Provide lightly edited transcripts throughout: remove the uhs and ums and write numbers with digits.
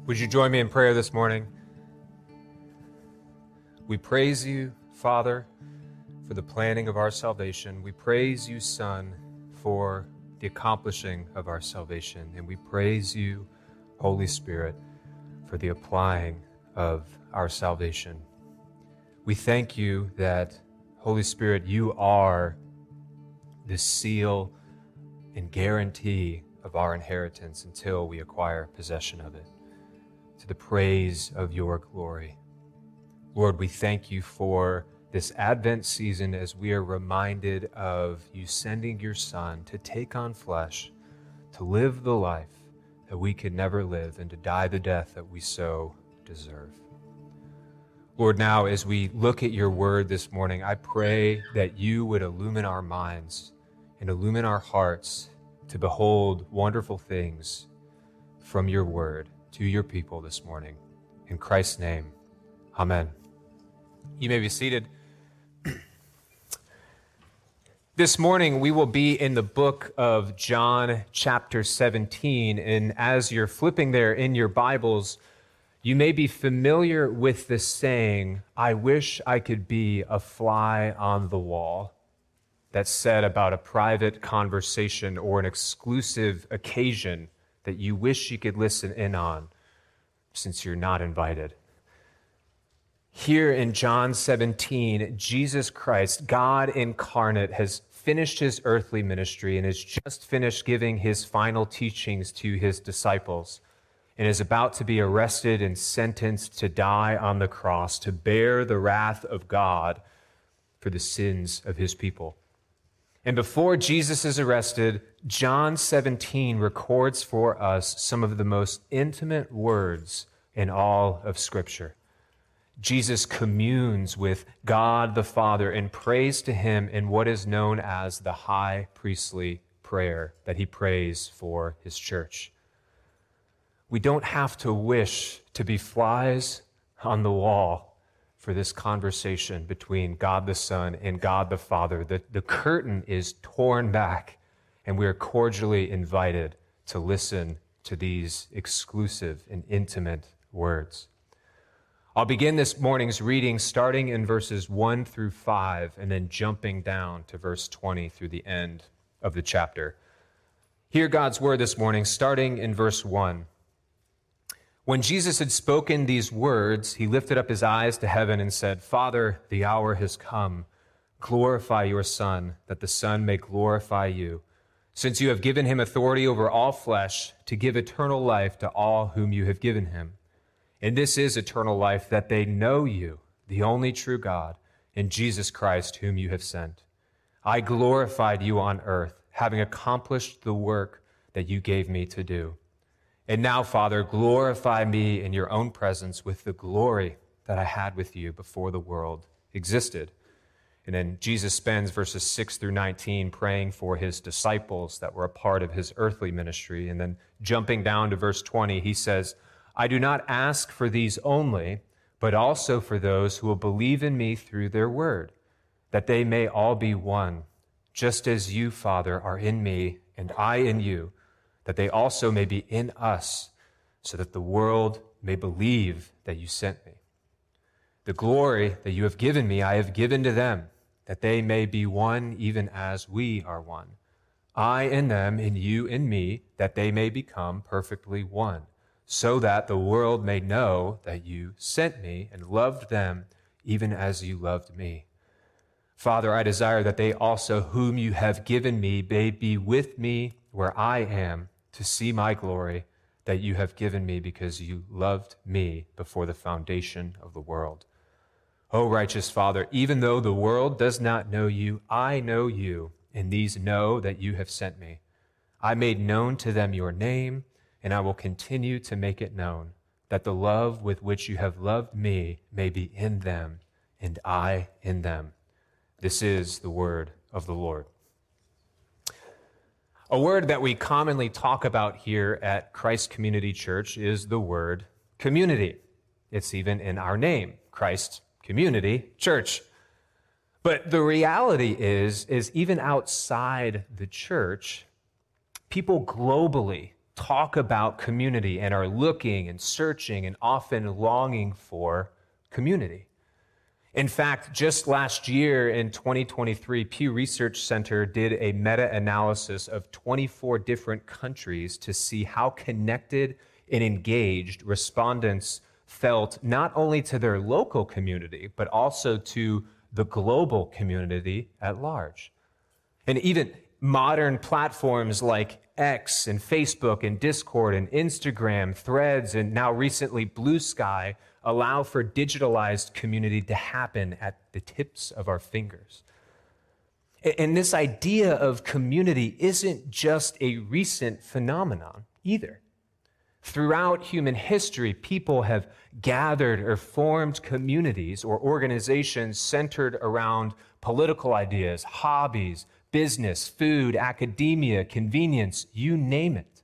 Would you join me in prayer this morning? We praise you, Father, for the planning of our salvation. We praise you, Son, for the accomplishing of our salvation. And we praise you, Holy Spirit, for the applying of our salvation. We thank you that, Holy Spirit, you are the seal and guarantee of our inheritance until we acquire possession of it, to the praise of your glory. Lord, we thank you for this Advent season as we are reminded of you sending your Son to take on flesh, to live the life that we could never live, and to die the death that we so deserve. Lord, now as we look at your word this morning, I pray that you would illumine our minds and illumine our hearts to behold wonderful things from your word to your people this morning. In Christ's name, amen. You may be seated. This morning, we will be in the book of John, chapter 17. And as you're flipping there in your Bibles, you may be familiar with the saying, "I wish I could be a fly on the wall," that's said about a private conversation or an exclusive occasion that you wish you could listen in on since you're not invited. Here in John 17, Jesus Christ, God incarnate, has finished his earthly ministry and has just finished giving his final teachings to his disciples and is about to be arrested and sentenced to die on the cross to bear the wrath of God for the sins of his people. And before Jesus is arrested, John 17 records for us some of the most intimate words in all of Scripture. Jesus communes with God the Father and prays to him in what is known as the high priestly prayer that he prays for his church. We don't have to wish to be flies on the wall for this conversation between God the Son and God the Father. The curtain is torn back, and we are cordially invited to listen to these exclusive and intimate words. I'll begin this morning's reading starting in verses 1 through 5 and then jumping down to verse 20 through the end of the chapter. Hear God's word this morning, starting in verse 1. When Jesus had spoken these words, he lifted up his eyes to heaven and said, "Father, the hour has come. Glorify your Son, that the Son may glorify you, since you have given him authority over all flesh to give eternal life to all whom you have given him. And this is eternal life, that they know you, the only true God, and Jesus Christ, whom you have sent. I glorified you on earth, having accomplished the work that you gave me to do. And now, Father, glorify me in your own presence with the glory that I had with you before the world existed." And then Jesus spends verses 6 through 19 praying for his disciples that were a part of his earthly ministry. And then jumping down to verse 20, he says, "I do not ask for these only, but also for those who will believe in me through their word, that they may all be one, just as you, Father, are in me and I in you, that they also may be in us, so that the world may believe that you sent me. The glory that you have given me, I have given to them, that they may be one even as we are one. I in them, and you in me, that they may become perfectly one, so that the world may know that you sent me and loved them even as you loved me. Father, I desire that they also whom you have given me may be with me where I am, to see my glory that you have given me because you loved me before the foundation of the world. O righteous Father, even though the world does not know you, I know you, and these know that you have sent me. I made known to them your name, and I will continue to make it known, that the love with which you have loved me may be in them, and I in them." This is the word of the Lord. A word that we commonly talk about here at Christ Community Church is the word community. It's even in our name, Christ Community Church. But the reality is even outside the church, people globally talk about community and are looking and searching and often longing for community. In fact, just last year in 2023, Pew Research Center did a meta-analysis of 24 different countries to see how connected and engaged respondents felt not only to their local community, but also to the global community at large. And even modern platforms like X and Facebook and Discord and Instagram, Threads, and now recently Blue Sky allow for digitalized community to happen at the tips of our fingers. And this idea of community isn't just a recent phenomenon either. Throughout human history, people have gathered or formed communities or organizations centered around political ideas, hobbies, business, food, academia, convenience, you name it.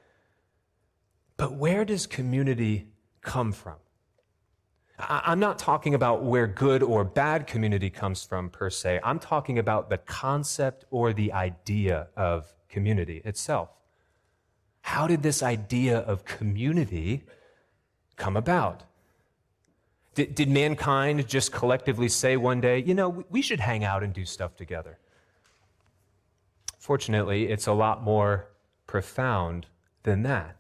But where does community come from? I'm not talking about where good or bad community comes from per se. I'm talking about the concept or the idea of community itself. How did this idea of community come about? Did mankind just collectively say one day, we should hang out and do stuff together? Fortunately, it's a lot more profound than that.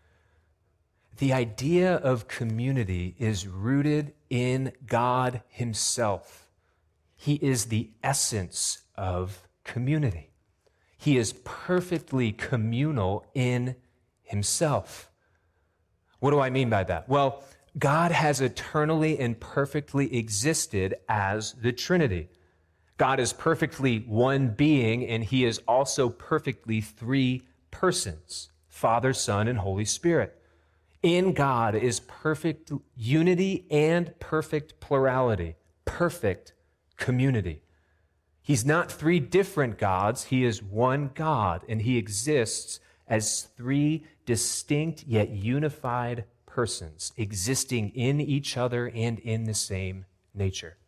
The idea of community is rooted in God Himself. He is the essence of community. He is perfectly communal in Himself. What do I mean by that? Well, God has eternally and perfectly existed as the Trinity. God is perfectly one being, and He is also perfectly three persons, Father, Son, and Holy Spirit. In God is perfect unity and perfect plurality, perfect community. He's not three different gods. He is one God, and He exists as three distinct yet unified persons, existing in each other and in the same nature.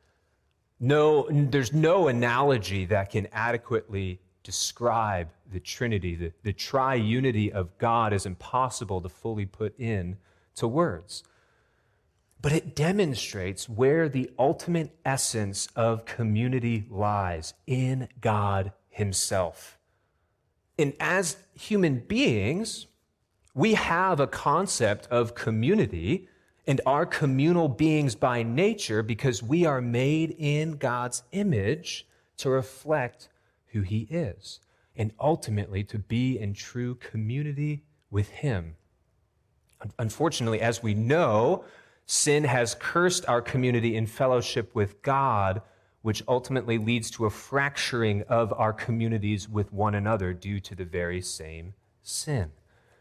There's no analogy that can adequately describe the Trinity. The triunity of God is impossible to fully put into words. But it demonstrates where the ultimate essence of community lies, in God Himself. And as human beings, we have a concept of community and are communal beings by nature because we are made in God's image to reflect who He is and ultimately to be in true community with Him. Unfortunately, as we know, sin has cursed our community in fellowship with God, which ultimately leads to a fracturing of our communities with one another due to the very same sin.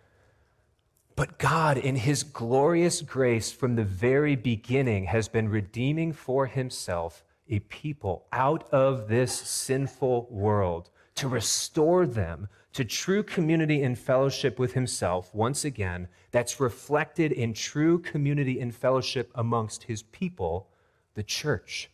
But God, in His glorious grace from the very beginning, has been redeeming for Himself a people out of this sinful world to restore them to true community and fellowship with Himself once again, that's reflected in true community and fellowship amongst His people, the church.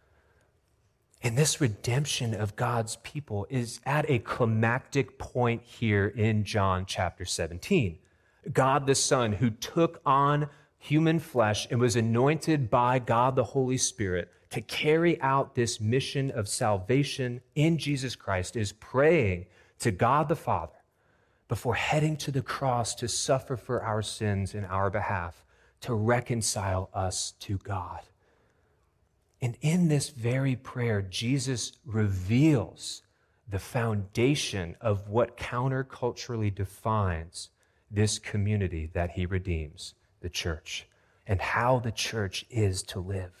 And this redemption of God's people is at a climactic point here in John chapter 17. God the Son, who took on human flesh and was anointed by God the Holy Spirit to carry out this mission of salvation in Jesus Christ, is praying to God the Father before heading to the cross to suffer for our sins in our behalf, to reconcile us to God. And in this very prayer, Jesus reveals the foundation of what counterculturally defines this community that He redeems, the church, and how the church is to live.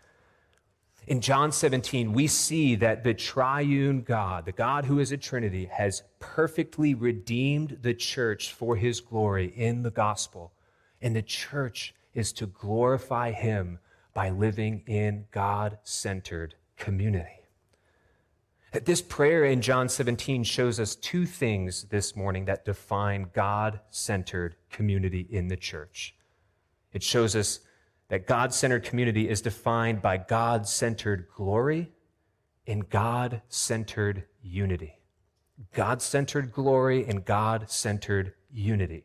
In John 17, we see that the triune God, the God who is a Trinity, has perfectly redeemed the church for His glory in the gospel. And the church is to glorify Him by living in God-centered community. This prayer in John 17 shows us two things this morning that define God-centered community in the church. It shows us that God-centered community is defined by God-centered glory and God-centered unity. God-centered glory and God-centered unity.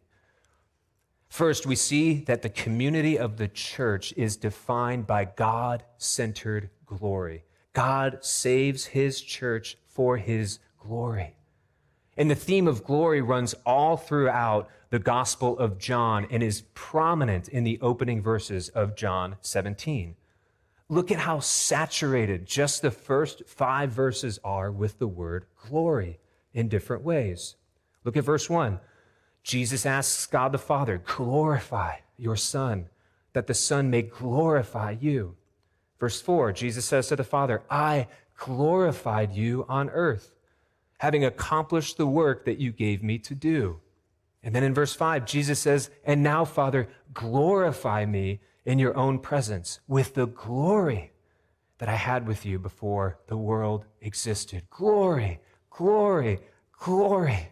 First, we see that the community of the church is defined by God-centered glory. God saves his church for his glory. And the theme of glory runs all throughout the Gospel of John and is prominent in the opening verses of John 17. Look at how saturated just the first 5 verses are with the word glory in different ways. Look at verse 1. Jesus asks God the Father, glorify your Son, that the Son may glorify you. Verse 4, Jesus says to the Father, I glorified you on earth, having accomplished the work that you gave me to do. And then in verse 5, Jesus says, and now, Father, glorify me in your own presence with the glory that I had with you before the world existed. Glory, glory, glory.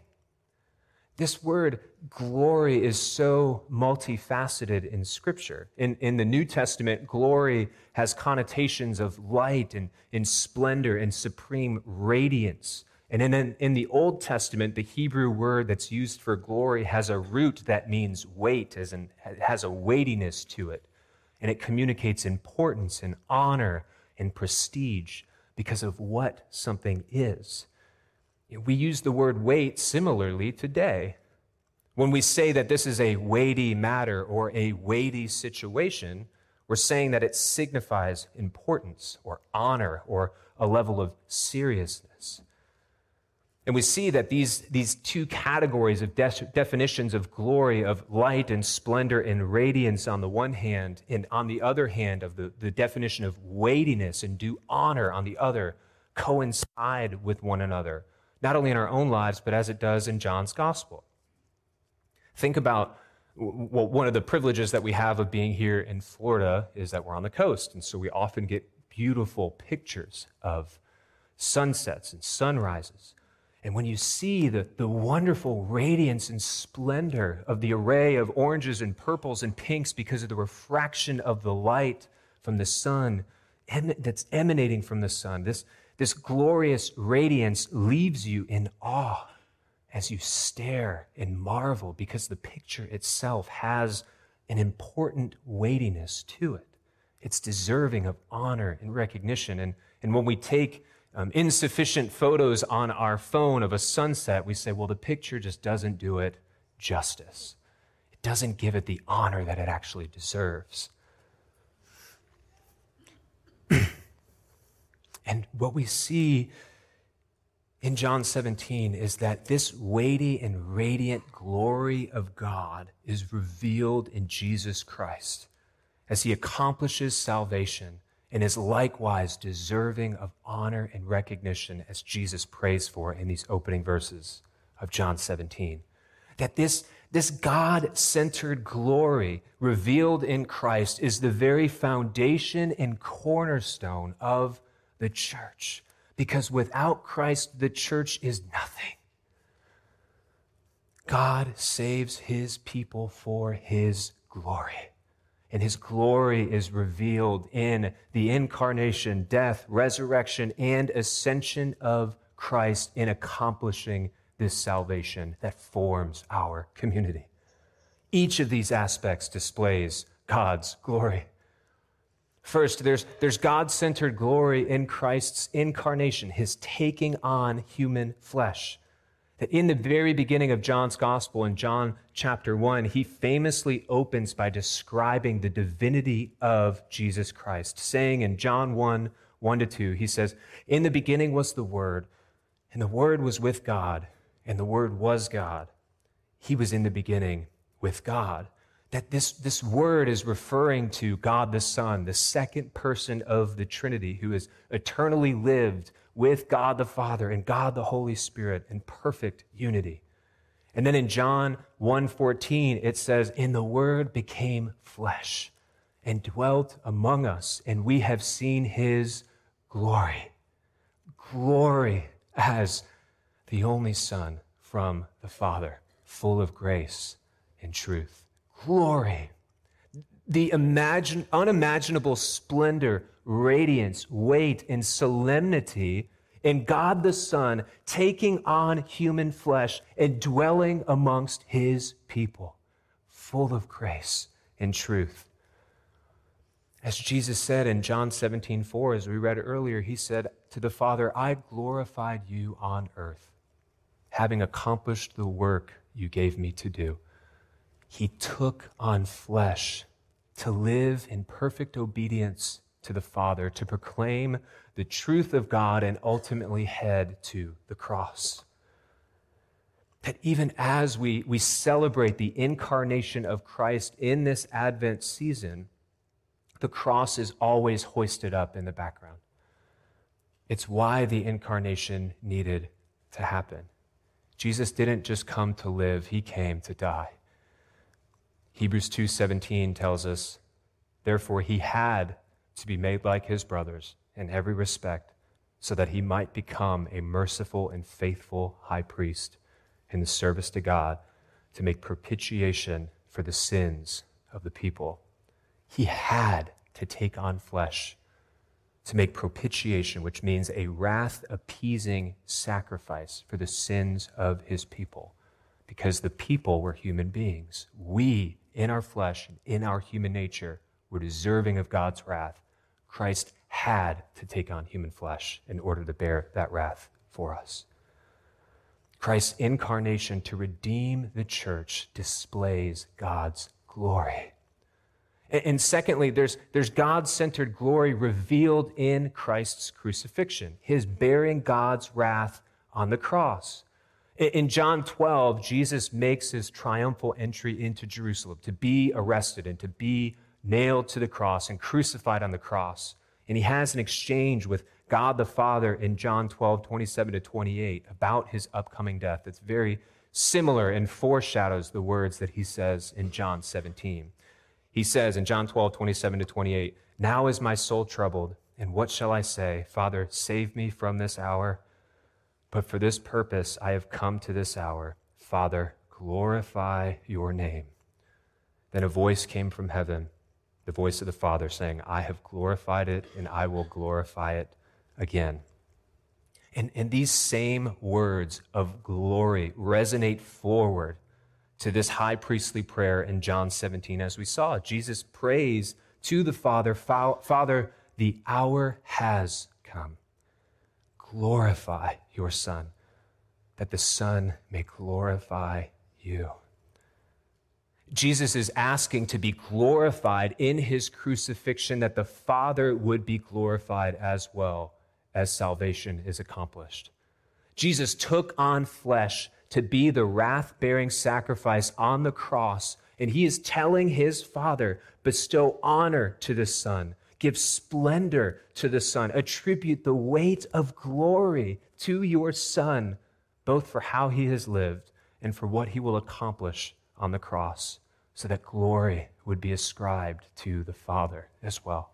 This word glory is so multifaceted in Scripture. In the New Testament, glory has connotations of light and in splendor and supreme radiance. And in the Old Testament, the Hebrew word that's used for glory has a root that means weight, as in it has a weightiness to it. And it communicates importance and honor and prestige because of what something is. We use the word weight similarly today. When we say that this is a weighty matter or a weighty situation, we're saying that it signifies importance or honor or a level of seriousness. And we see that these 2 categories of definitions of glory, of light and splendor and radiance on the one hand, and on the other hand of the definition of weightiness and due honor on the other, coincide with one another, not only in our own lives, but as it does in John's gospel. Think about, well, one of the privileges that we have of being here in Florida is that we're on the coast, and so we often get beautiful pictures of sunsets and sunrises. And when you see the wonderful radiance and splendor of the array of oranges and purples and pinks because of the refraction of the light from the sun that's emanating from the sun, this glorious radiance leaves you in awe as you stare and marvel because the picture itself has an important weightiness to it. It's deserving of honor and recognition. And when we take insufficient photos on our phone of a sunset, we say, well, the picture just doesn't do it justice. It doesn't give it the honor that it actually deserves. And what we see in John 17 is that this weighty and radiant glory of God is revealed in Jesus Christ as he accomplishes salvation and is likewise deserving of honor and recognition as Jesus prays for in these opening verses of John 17. That this God-centered glory revealed in Christ is the very foundation and cornerstone of the church. Because without Christ, the church is nothing. God saves his people for his glory. And his glory is revealed in the incarnation, death, resurrection, and ascension of Christ in accomplishing this salvation that forms our community. Each of these aspects displays God's glory. First, there's God-centered glory in Christ's incarnation, his taking on human flesh. That in the very beginning of John's gospel, in John chapter 1, he famously opens by describing the divinity of Jesus Christ, saying in John 1, 1-2, he says, in the beginning was the Word, and the Word was with God, and the Word was God. He was in the beginning with God. That this word is referring to God the Son, the second person of the Trinity, who has eternally lived with God the Father and God the Holy Spirit in perfect unity. And then in John 1:14, it says, and the Word became flesh and dwelt among us, and we have seen his glory. Glory as the only Son from the Father, full of grace and truth. Glory, the unimaginable splendor, radiance, weight, and solemnity in God the Son taking on human flesh and dwelling amongst his people, full of grace and truth. As Jesus said in John 17:4, as we read earlier, he said to the Father, I glorified you on earth, having accomplished the work you gave me to do. He took on flesh to live in perfect obedience to the Father, to proclaim the truth of God and ultimately head to the cross. That even as we celebrate the incarnation of Christ in this Advent season, the cross is always hoisted up in the background. It's why the incarnation needed to happen. Jesus didn't just come to live, he came to die. Hebrews 2:17 tells us, therefore he had to be made like his brothers in every respect, so that he might become a merciful and faithful high priest in the service to God to make propitiation for the sins of the people. He had to take on flesh to make propitiation, which means a wrath-appeasing sacrifice for the sins of his people, because the people were human beings. We, in our flesh, in our human nature, were deserving of God's wrath. Christ had to take on human flesh in order to bear that wrath for us. Christ's incarnation to redeem the church displays God's glory. And secondly, there's God-centered glory revealed in Christ's crucifixion, his bearing God's wrath on the cross. In John 12, Jesus makes his triumphal entry into Jerusalem to be arrested and to be nailed to the cross and crucified on the cross. And he has an exchange with God the Father in John 12:27-28 about his upcoming death. It's very similar and foreshadows the words that he says in John 17. He says in John 12:27-28, now is my soul troubled, and what shall I say? Father, save me from this hour. But for this purpose I have come to this hour. Father, glorify your name. Then a voice came from heaven, the voice of the Father, saying, I have glorified it, and I will glorify it again. And these same words of glory resonate forward to this high priestly prayer in John 17. As we saw, Jesus prays to the Father, Father, the hour has come. Glorify your Son, that the Son may glorify you. Jesus is asking to be glorified in his crucifixion, that the Father would be glorified as well as salvation is accomplished. Jesus took on flesh to be the wrath-bearing sacrifice on the cross, and he is telling his Father, bestow honor to the Son, give splendor to the Son, attribute the weight of glory to your Son, both for how he has lived and for what he will accomplish on the cross, so that glory would be ascribed to the Father as well.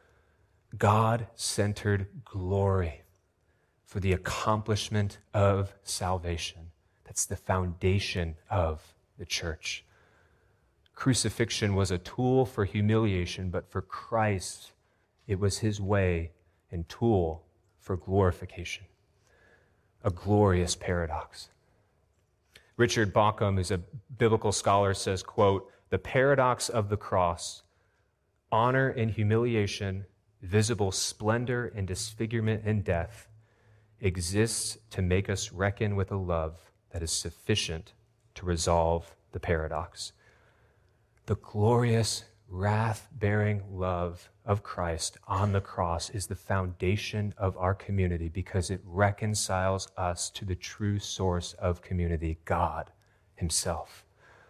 God-centered glory for the accomplishment of salvation. That's the foundation of the church. Crucifixion was a tool for humiliation, but for Christ, it was his way and tool for glorification. A glorious paradox. Richard Bauckham, who's a biblical scholar, says, quote, the paradox of the cross, honor and humiliation, visible splendor and disfigurement and death, exists to make us reckon with a love that is sufficient to resolve the paradox. The glorious, wrath-bearing love of Christ on the cross is the foundation of our community because it reconciles us to the true source of community, God himself.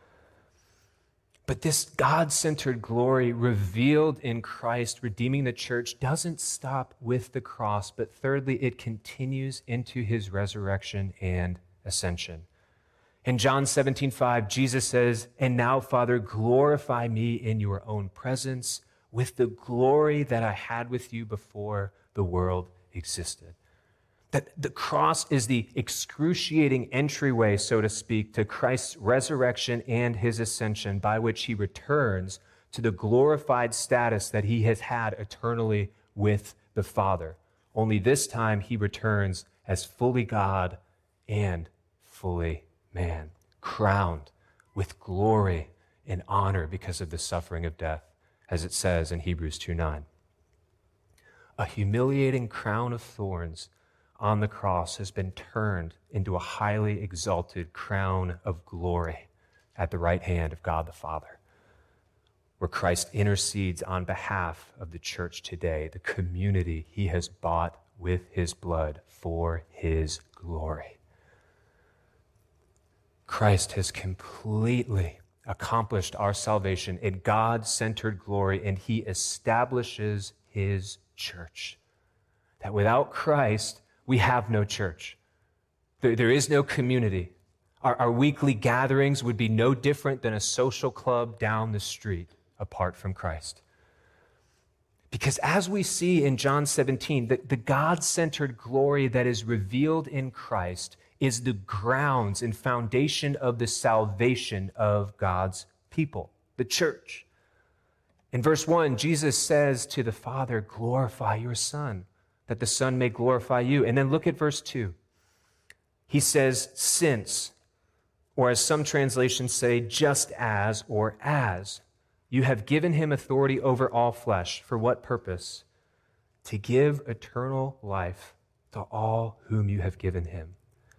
But this God-centered glory revealed in Christ, redeeming the church, doesn't stop with the cross, but thirdly, it continues into his resurrection and ascension. In John 17:5, Jesus says, and now, Father, glorify me in your own presence with the glory that I had with you before the world existed. That the cross is the excruciating entryway, so to speak, to Christ's resurrection and his ascension, by which he returns to the glorified status that he has had eternally with the Father. Only this time he returns as fully God and fully man, crowned with glory and honor because of the suffering of death, as it says in Hebrews 2:9. A humiliating crown of thorns on the cross has been turned into a highly exalted crown of glory at the right hand of God the Father, where Christ intercedes on behalf of the church today, the community he has bought with his blood for his glory. Christ has completely accomplished our salvation in God-centered glory, and he establishes his church. That without Christ, we have no church. There is no community. Our weekly gatherings would be no different than a social club down the street apart from Christ. Because as we see in John 17, the God-centered glory that is revealed in Christ is the grounds and foundation of the salvation of God's people, the church. In verse 1, Jesus says to the Father, glorify your Son, that the Son may glorify you. And then look at verse 2. He says, since, or as some translations say, just as or as, you have given him authority over all flesh. For what purpose? To give eternal life to all whom you have given him.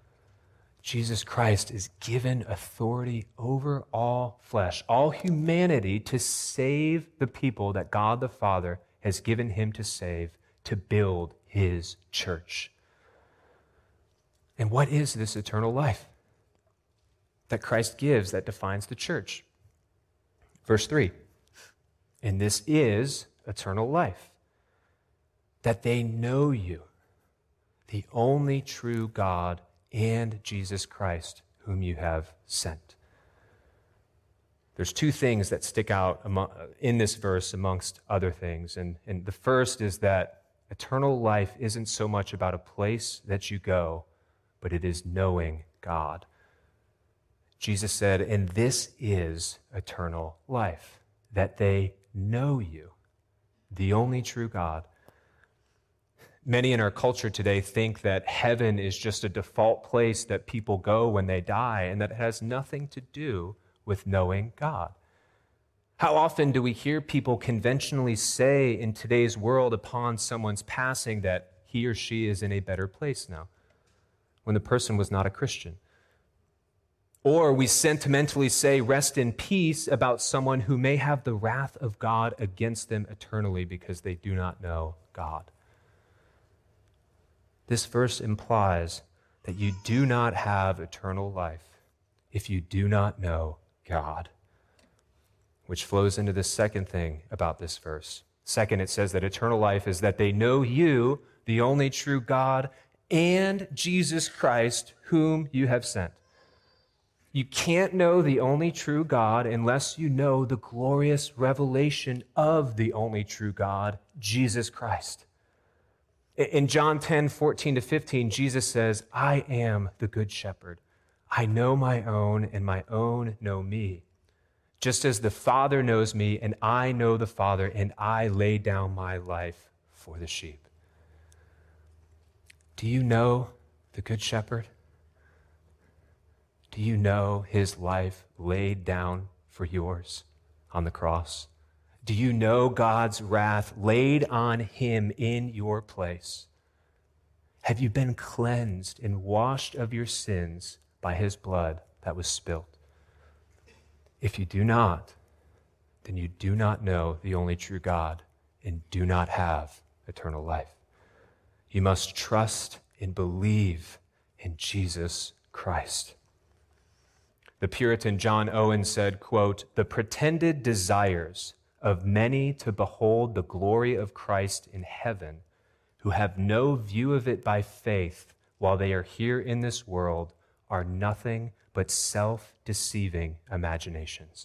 Jesus Christ is given authority over all flesh, all humanity, to save the people that God the Father has given him to save, to build his church. And what is this eternal life that Christ gives that defines the church? Verse 3, and this is eternal life, that they know you, the only true God, and Jesus Christ, whom you have sent. There's two things that stick out in this verse amongst other things. And the first is that eternal life isn't so much about a place that you go, but it is knowing God. Jesus said, and this is eternal life, that they know you, the only true God. Many in our culture today think that heaven is just a default place that people go when they die, and that it has nothing to do with knowing God. How often do we hear people conventionally say in today's world upon someone's passing that he or she is in a better place now, when the person was not a Christian? Or we sentimentally say, rest in peace, about someone who may have the wrath of God against them eternally because they do not know God. This verse implies that you do not have eternal life if you do not know God, which flows into the second thing about this verse. Second, it says that eternal life is that they know you, the only true God, and Jesus Christ, whom you have sent. You can't know the only true God unless you know the glorious revelation of the only true God, Jesus Christ. In John 10:14-15, Jesus says, I am the good shepherd. I know my own, and my own know me. Just as the Father knows me, and I know the Father, and I lay down my life for the sheep. Do you know the good shepherd? Do you know his life laid down for yours on the cross? Do you know God's wrath laid on him in your place? Have you been cleansed and washed of your sins by his blood that was spilled? If you do not, then you do not know the only true God and do not have eternal life. You must trust and believe in Jesus Christ. The Puritan John Owen said, quote, the pretended desires of many to behold the glory of Christ in heaven, who have no view of it by faith while they are here in this world, are nothing but self-deceiving imaginations.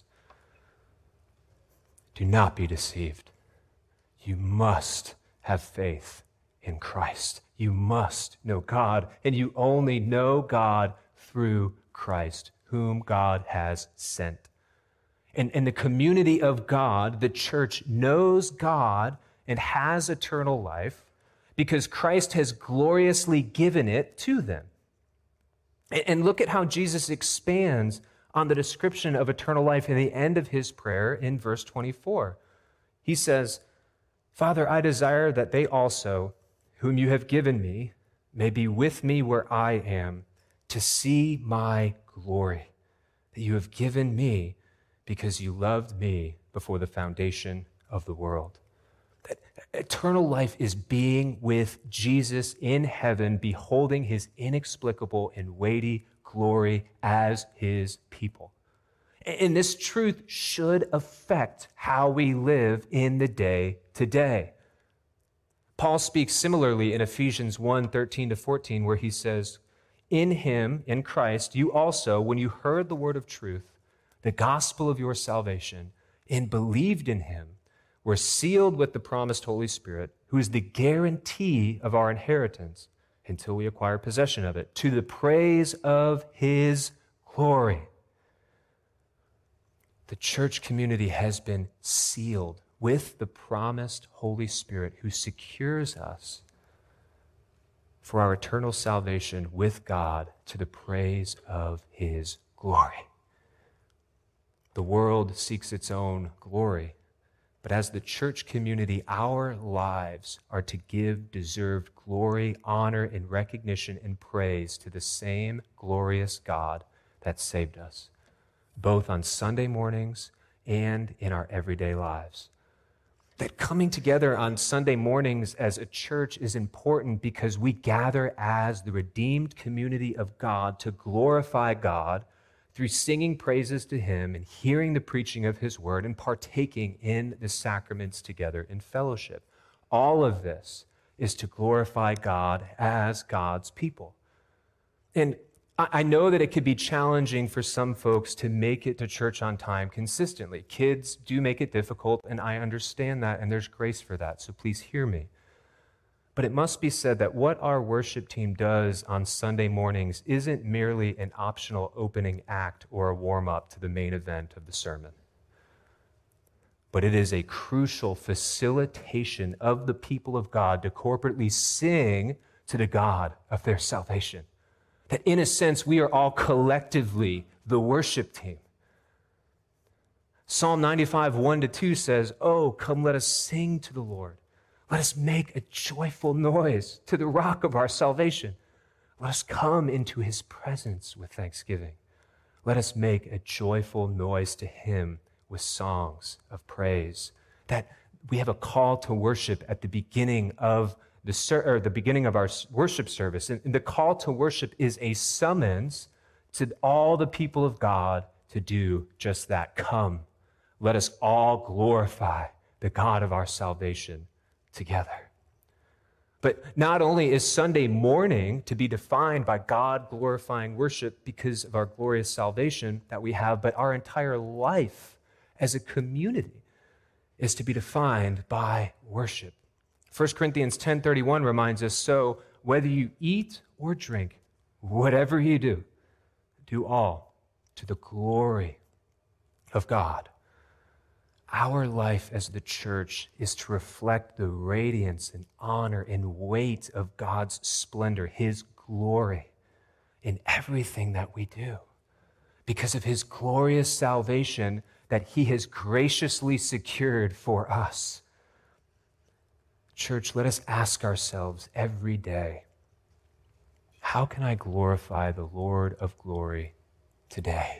Do not be deceived. You must have faith in Christ. You must know God, and you only know God through Christ, whom God has sent. And the community of God, the church, knows God and has eternal life because Christ has gloriously given it to them. And look at how Jesus expands on the description of eternal life in the end of his prayer in verse 24. He says, "Father, I desire that they also, whom you have given me, may be with me where I am, to see my glory that you have given me because you loved me before the foundation of the world." That eternal life is being with Jesus in heaven, beholding his inexplicable and weighty glory as his people. And this truth should affect how we live in the day today. Paul speaks similarly in Ephesians 1:13-14, where he says, "In him, in Christ, you also, when you heard the word of truth, the gospel of your salvation, and believed in him, were sealed with the promised Holy Spirit, who is the guarantee of our inheritance until we acquire possession of it, to the praise of his glory." The church community has been sealed with the promised Holy Spirit, who secures us for our eternal salvation with God to the praise of his glory. The world seeks its own glory, but as the church community, our lives are to give deserved glory, honor, and recognition and praise to the same glorious God that saved us, both on Sunday mornings and in our everyday lives. That coming together on Sunday mornings as a church is important because we gather as the redeemed community of God to glorify God through singing praises to him and hearing the preaching of his word and partaking in the sacraments together in fellowship. All of this is to glorify God as God's people. And I know that it could be challenging for some folks to make it to church on time consistently. Kids do make it difficult, and I understand that, and there's grace for that, so please hear me. But it must be said that what our worship team does on Sunday mornings isn't merely an optional opening act or a warm-up to the main event of the sermon, but it is a crucial facilitation of the people of God to corporately sing to the God of their salvation. That in a sense, we are all collectively the worship team. Psalm 95, 1-2 says, "Oh, come, let us sing to the Lord. Let us make a joyful noise to the rock of our salvation. Let us come into his presence with thanksgiving. Let us make a joyful noise to him with songs of praise." That we have a call to worship at the beginning of the beginning of our worship service. And the call to worship is a summons to all the people of God to do just that. Come, let us all glorify the God of our salvation together. But not only is Sunday morning to be defined by God-glorifying worship because of our glorious salvation that we have, but our entire life as a community is to be defined by worship. 1 Corinthians 10:31 reminds us, "So whether you eat or drink, whatever you do, do all to the glory of God." Our life as the church is to reflect the radiance and honor and weight of God's splendor, his glory, in everything that we do, because of his glorious salvation that he has graciously secured for us. Church, let us ask ourselves every day, how can I glorify the Lord of glory today?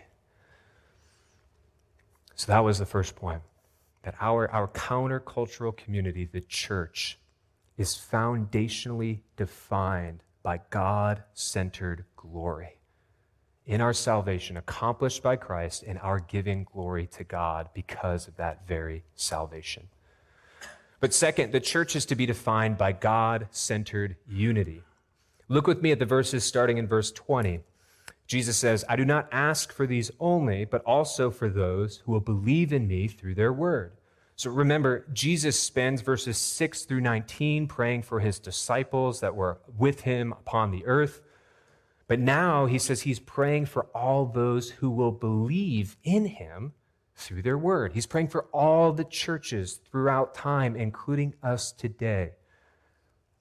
So that was the first point, that our countercultural community, the church, is foundationally defined by God-centered glory in our salvation accomplished by Christ and our giving glory to God because of that very salvation. But second, the church is to be defined by God-centered unity. Look with me at the verses starting in verse 20. Jesus says, "I do not ask for these only, but also for those who will believe in me through their word." So remember, Jesus spends verses 6-19 praying for his disciples that were with him upon the earth. But now he says he's praying for all those who will believe in him through their word. He's praying for all the churches throughout time, including us today.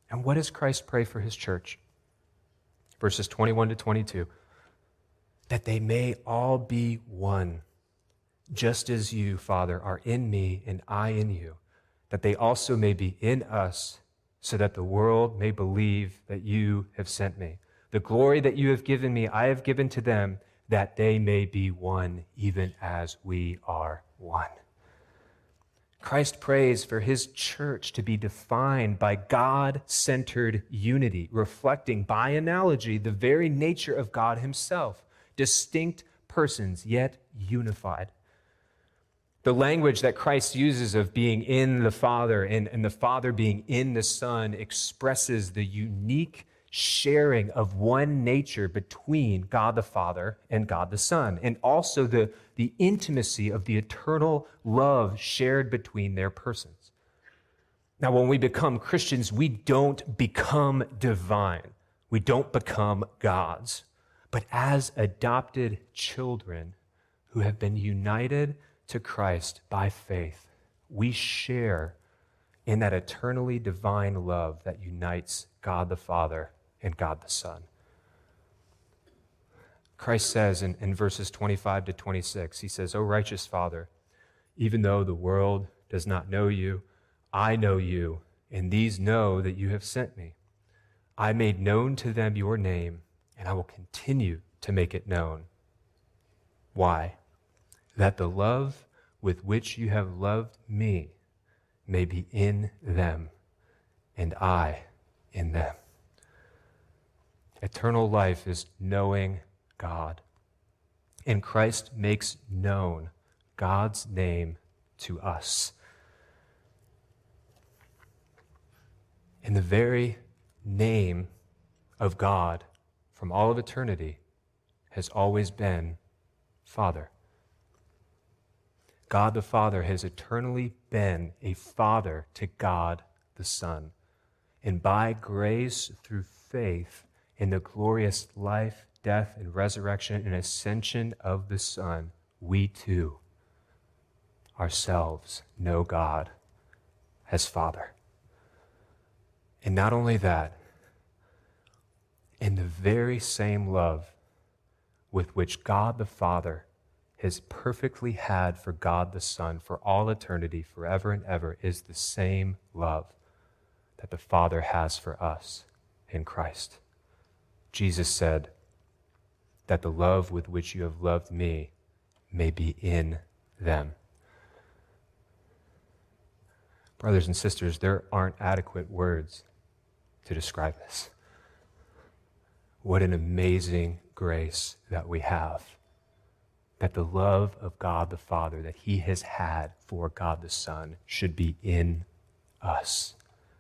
And what does Christ pray for his church? Verses 21 to 22. That they may all be one, just as you, Father, are in me and I in you, that they also may be in us, so that the world may believe that you have sent me. The glory that you have given me, I have given to them, that they may be one, even as we are one. Christ prays for his church to be defined by God-centered unity, reflecting by analogy the very nature of God himself, distinct persons, yet unified. The language that Christ uses of being in the Father and the Father being in the Son expresses the unique sharing of one nature between God the Father and God the Son, and also the intimacy of the eternal love shared between their persons. Now, when we become Christians, we don't become divine. We don't become gods. But as adopted children who have been united to Christ by faith, we share in that eternally divine love that unites God the Father and God the Son. Christ says in verses 25 to 26, he says, "O righteous Father, even though the world does not know you, I know you, and these know that you have sent me. I made known to them your name, and I will continue to make it known." Why? That the love with which you have loved me may be in them, and I in them. Eternal life is knowing God, and Christ makes known God's name to us. And the very name of God from all of eternity has always been Father. God the Father has eternally been a father to God the Son. And by grace through faith in the glorious life, death, and resurrection and ascension of the Son, we too ourselves know God as Father. And not only that, in the very same love with which God the Father has perfectly had for God the Son for all eternity, forever and ever, is the same love that the Father has for us in Christ. Jesus said that the love with which you have loved me may be in them. Brothers and sisters, there aren't adequate words to describe this. What an amazing grace that we have, that the love of God the Father that he has had for God the Son should be in us.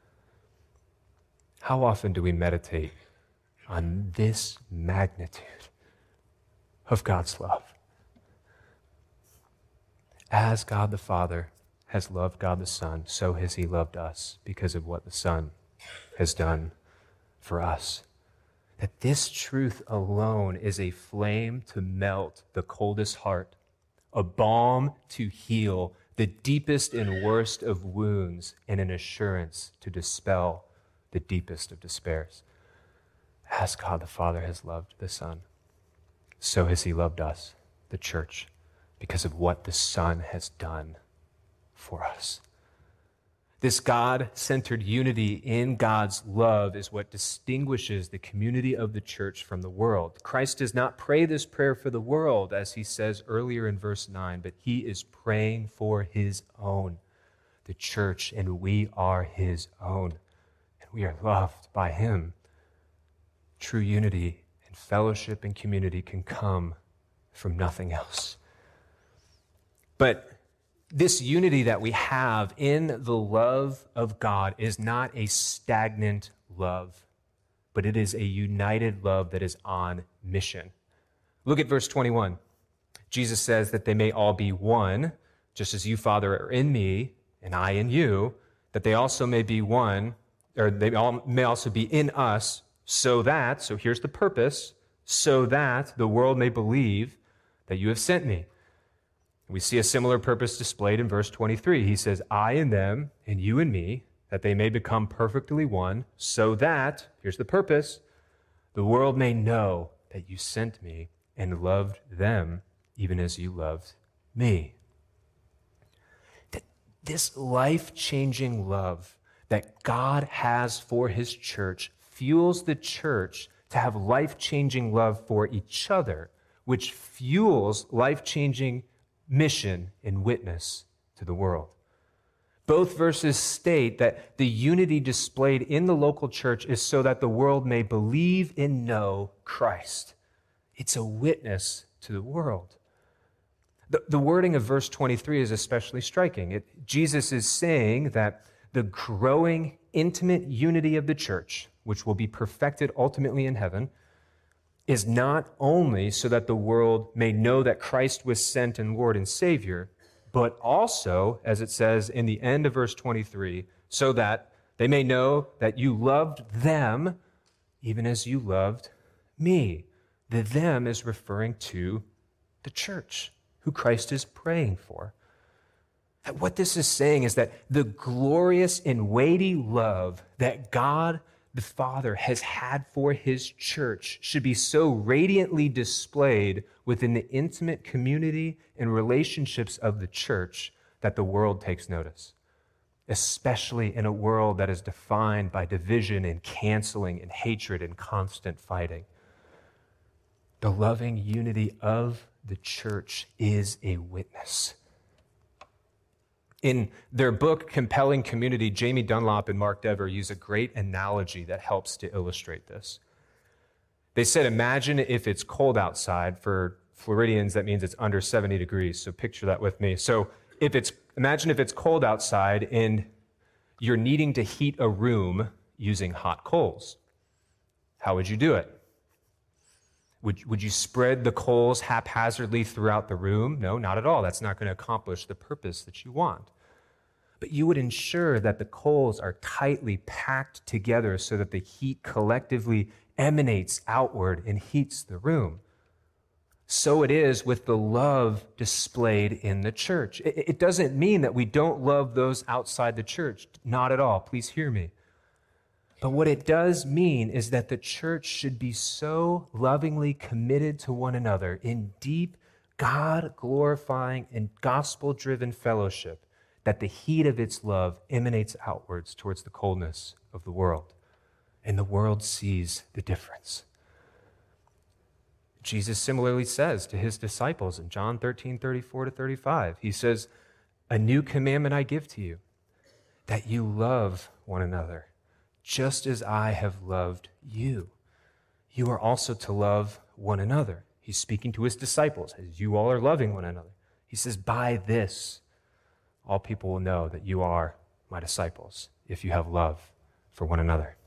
How often do we meditate on this magnitude of God's love? As God the Father has loved God the Son, so has he loved us because of what the Son has done for us. That this truth alone is a flame to melt the coldest heart, a balm to heal the deepest and worst of wounds, and an assurance to dispel the deepest of despairs. As God the Father has loved the Son, so has he loved us, the church, because of what the Son has done for us. This God-centered unity in God's love is what distinguishes the community of the church from the world. Christ does not pray this prayer for the world, as he says earlier in verse 9, but he is praying for his own, the church, and we are his own, and we are loved by him. True unity and fellowship and community can come from nothing else. But this unity that we have in the love of God is not a stagnant love, but it is a united love that is on mission. Look at verse 21. Jesus says that they may all be one, just as you, Father, are in me and I in you, that they also may be one, or they all may also be in us, so here's the purpose, so that the world may believe that you have sent me. We see a similar purpose displayed in verse 23. He says, I in them and you in me, that they may become perfectly one, so that, here's the purpose, the world may know that you sent me and loved them even as you loved me. That this life-changing love that God has for his church fuels the church to have life-changing love for each other, which fuels life-changing mission and witness to the world. Both verses state that the unity displayed in the local church is so that the world may believe and know Christ. It's a witness to the world. The wording of verse 23 is especially striking. Jesus is saying that the growing, intimate unity of the church, which will be perfected ultimately in heaven, is not only so that the world may know that Christ was sent and Lord and Savior, but also, as it says in the end of verse 23, so that they may know that you loved them even as you loved me. The them is referring to the church, who Christ is praying for. That what this is saying is that the glorious and weighty love that God the Father has had for his church should be so radiantly displayed within the intimate community and relationships of the church that the world takes notice, especially in a world that is defined by division and canceling and hatred and constant fighting. The loving unity of the church is a witness. In their book, Compelling Community, Jamie Dunlop and Mark Dever use a great analogy that helps to illustrate this. They said, imagine if it's cold outside. For Floridians, that means it's under 70 degrees, so picture that with me. So imagine if it's cold outside and you're needing to heat a room using hot coals. How would you do it? Would you spread the coals haphazardly throughout the room? No, not at all. That's not going to accomplish the purpose that you want. But you would ensure that the coals are tightly packed together so that the heat collectively emanates outward and heats the room. So it is with the love displayed in the church. It doesn't mean that we don't love those outside the church. Not at all. Please hear me. But what it does mean is that the church should be so lovingly committed to one another in deep, God-glorifying and gospel-driven fellowship that the heat of its love emanates outwards towards the coldness of the world. And the world sees the difference. Jesus similarly says to his disciples in John 13:34-35, he says, "A new commandment I give to you, that you love one another. Just as I have loved you, you are also to love one another." He's speaking to his disciples as you all are loving one another. He says, "By this, all people will know that you are my disciples, if you have love for one another."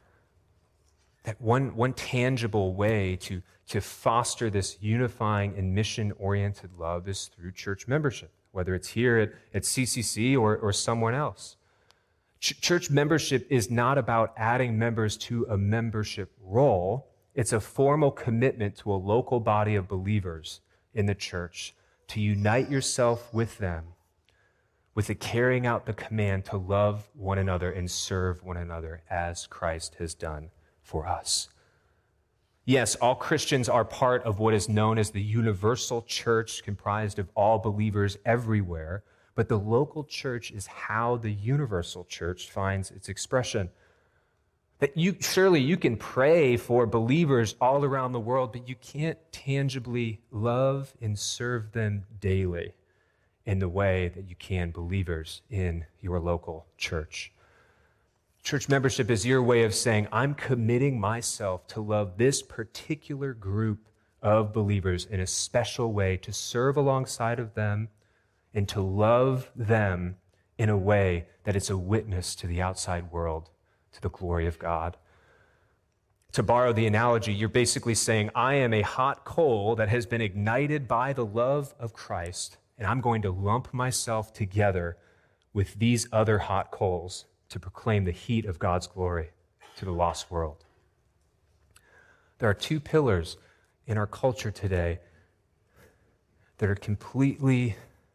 That one tangible way to foster this unifying and mission-oriented love is through church membership, whether it's here at CCC or somewhere else. Church membership is not about adding members to a membership roll. It's a formal commitment to a local body of believers in the church to unite yourself with them with the carrying out the command to love one another and serve one another as Christ has done for us. Yes, all Christians are part of what is known as the universal church, comprised of all believers everywhere. But the local church is how the universal church finds its expression. That surely you can pray for believers all around the world, but you can't tangibly love and serve them daily in the way that you can believers in your local church. Church membership is your way of saying, I'm committing myself to love this particular group of believers in a special way, to serve alongside of them, and to love them in a way that it's a witness to the outside world, to the glory of God. To borrow the analogy, you're basically saying, I am a hot coal that has been ignited by the love of Christ, and I'm going to lump myself together with these other hot coals to proclaim the heat of God's glory to the lost world. There are two pillars in our culture today that are completely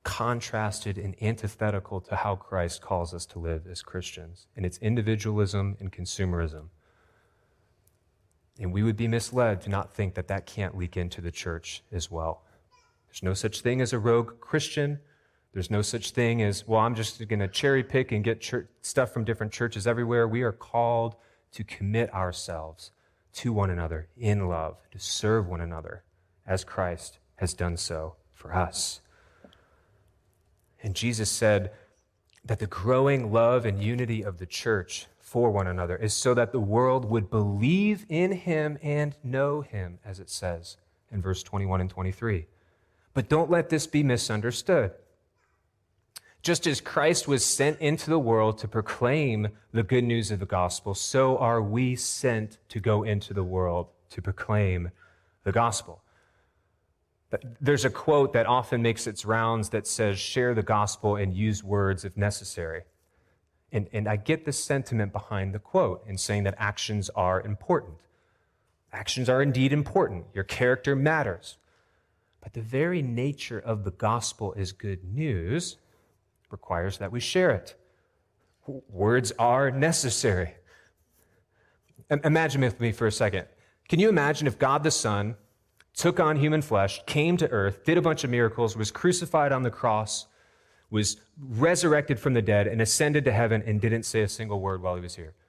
contrasted and antithetical to how Christ calls us to live as Christians. And it's individualism and consumerism. And we would be misled to not think that that can't leak into the church as well. There's no such thing as a rogue Christian. There's no such thing as, well, I'm just going to cherry pick and get stuff from different churches everywhere. We are called to commit ourselves to one another in love, to serve one another as Christ has done so for us. And Jesus said that the growing love and unity of the church for one another is so that the world would believe in him and know him, as it says in verse 21 and 23. But don't let this be misunderstood. Just as Christ was sent into the world to proclaim the good news of the gospel, so are we sent to go into the world to proclaim the gospel. There's a quote that often makes its rounds that says, share the gospel and use words if necessary. And I get the sentiment behind the quote in saying that actions are important. Actions are indeed important. Your character matters. But the very nature of the gospel is good news requires that we share it. Words are necessary. Imagine with me for a second. Can you imagine if God the Son took on human flesh, came to earth, did a bunch of miracles, was crucified on the cross, was resurrected from the dead, and ascended to heaven and didn't say a single word while he was here?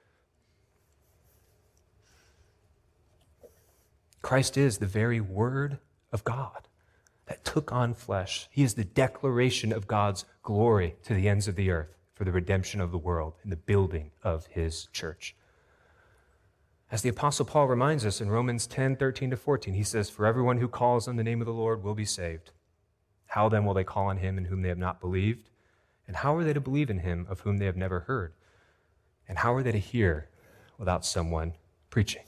Christ is the very Word of God that took on flesh. He is the declaration of God's glory to the ends of the earth for the redemption of the world and the building of his church. As the Apostle Paul reminds us in Romans 10:13-14, he says, for everyone who calls on the name of the Lord will be saved. How then will they call on him in whom they have not believed? And how are they to believe in him of whom they have never heard? And how are they to hear without someone preaching?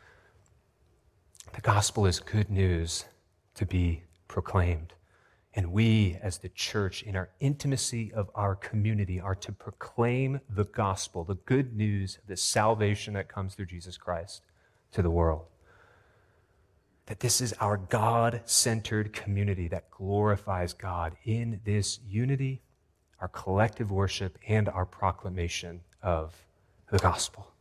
The gospel is good news to be proclaimed. And we, as the church, in our intimacy of our community, are to proclaim the gospel, the good news of the salvation that comes through Jesus Christ to the world. That this is our God-centered community that glorifies God in this unity, our collective worship, and our proclamation of the gospel.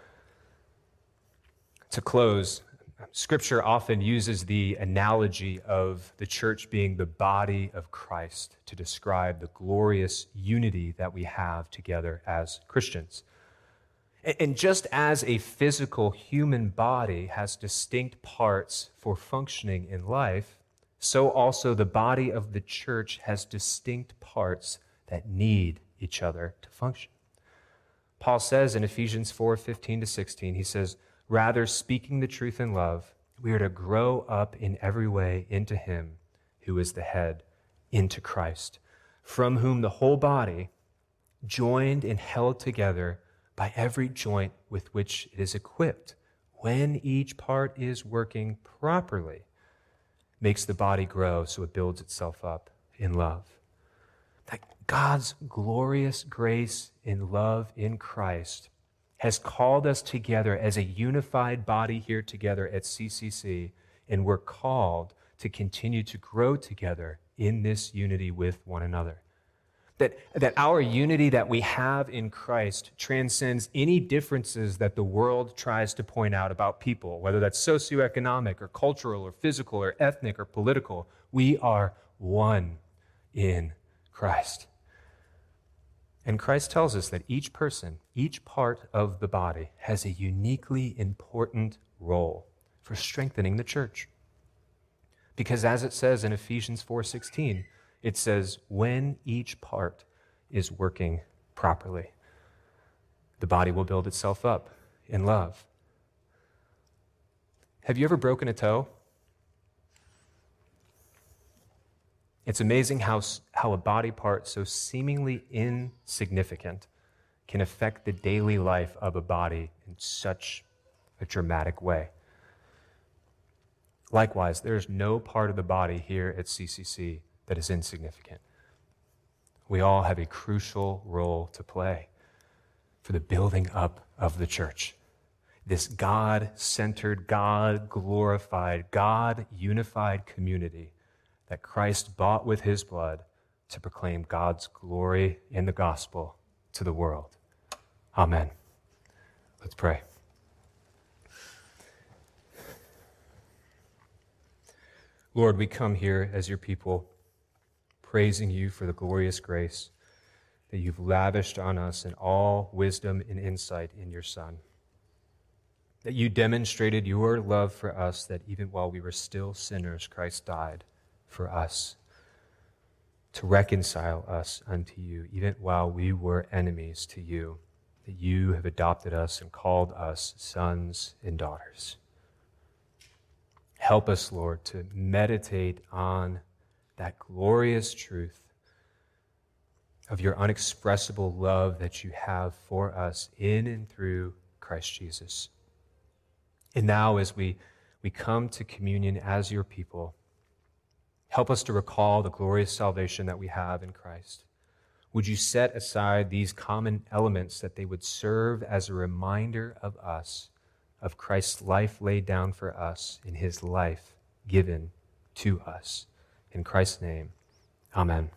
To close, Scripture often uses the analogy of the church being the body of Christ to describe the glorious unity that we have together as Christians. And just as a physical human body has distinct parts for functioning in life, so also the body of the church has distinct parts that need each other to function. Paul says in Ephesians 4:15-16, he says, rather, speaking the truth in love, we are to grow up in every way into him who is the head, into Christ, from whom the whole body, joined and held together by every joint with which it is equipped, when each part is working properly, makes the body grow so it builds itself up in love. That God's glorious grace and love in Christ has called us together as a unified body here together at CCC, and we're called to continue to grow together in this unity with one another. That our unity that we have in Christ transcends any differences that the world tries to point out about people, whether that's socioeconomic or cultural or physical or ethnic or political. We are one in Christ. And Christ tells us that each person, each part of the body, has a uniquely important role for strengthening the church. Because as it says in Ephesians 4:16, it says, when each part is working properly, the body will build itself up in love. Have you ever broken a toe? It's amazing how a body part so seemingly insignificant can affect the daily life of a body in such a dramatic way. Likewise, there is no part of the body here at CCC that is insignificant. We all have a crucial role to play for the building up of the church. This God-centered, God-glorified, God-unified community that Christ bought with his blood to proclaim God's glory in the gospel to the world. Amen. Let's pray. Lord, we come here as your people, praising you for the glorious grace that you've lavished on us in all wisdom and insight in your Son. That you demonstrated your love for us, that even while we were still sinners, Christ died for us to reconcile us unto you, even while we were enemies to you, that you have adopted us and called us sons and daughters. Help us, Lord, to meditate on that glorious truth of your unexpressible love that you have for us in and through Christ Jesus. And now as we come to communion as your people, help us to recall the glorious salvation that we have in Christ. Would you set aside these common elements that they would serve as a reminder of us, of Christ's life laid down for us in his life given to us. In Christ's name, amen.